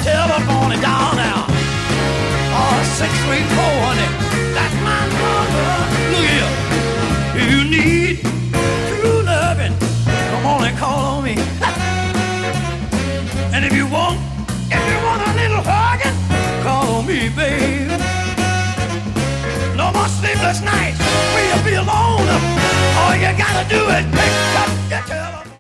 telephone and dial now. Oh, 634, honey, that's my number. Look here, if you need true loving, come on and call on me. And if you want a little hugging, call on me, babe. No more sleepless nights, will you be alone? All you gotta do is pick up your telephone.